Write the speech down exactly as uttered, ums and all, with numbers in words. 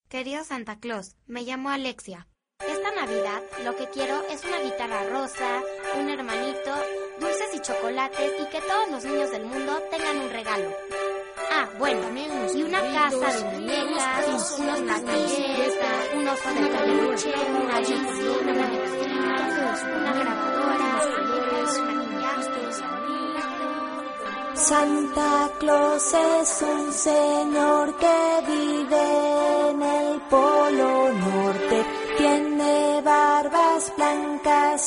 Querido Santa Claus, me llamo Alexia. Esta Navidad lo que quiero es una guitarra rosa, un hermanito, dulces y chocolates y que todos los niños del mundo tengan un regalo. Ah, bueno, y una casa de muñecas, unos platillos, un oso de peluche, una bici, una manecina, una grabadora, Santa Claus es un señor que vive en el Polo Norte, tiene barbas blancas